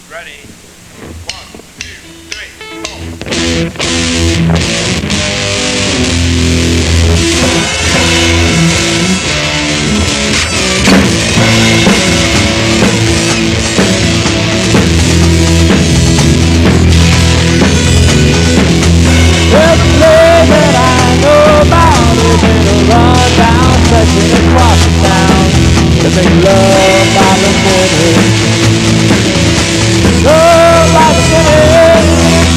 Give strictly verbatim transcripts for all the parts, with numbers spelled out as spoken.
Ready? One, two, three, There's a place that I know about. It's in a rundown section across the town. They make love by the minute. Love by the minute.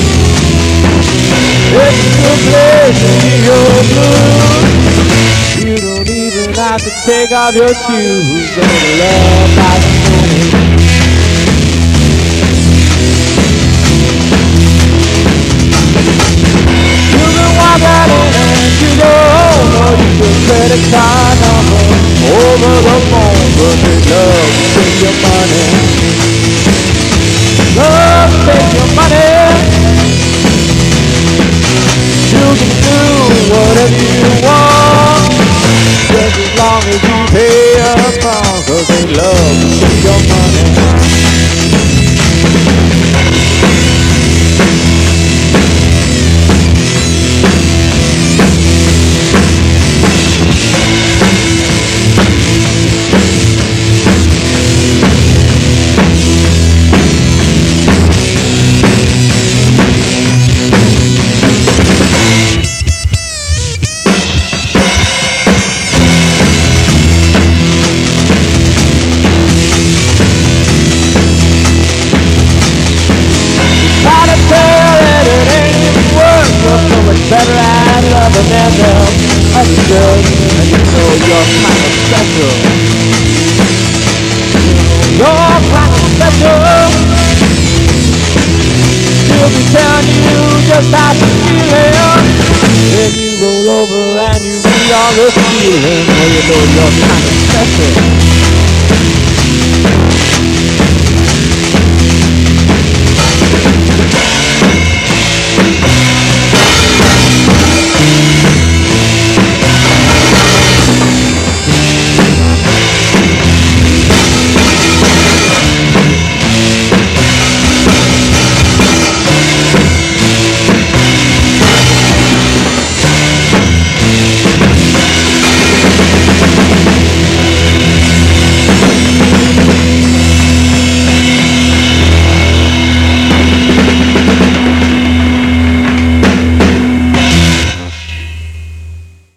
It's a good place to be your blues. You don't even have to take off your shoes. They make love by the minute. Walk out in and you go home, or you can credit card number over the phone, but they love to take your money. Love to take your money. You can do whatever you want, just as long as you pay up front, 'cause they love to take your money. Better at loving than them understood, and you know you're kind of special. You're kind of special. She'll be telling you just how she's feeling. Then you roll over and you meet all the feeling. Well, you know you're kind of special.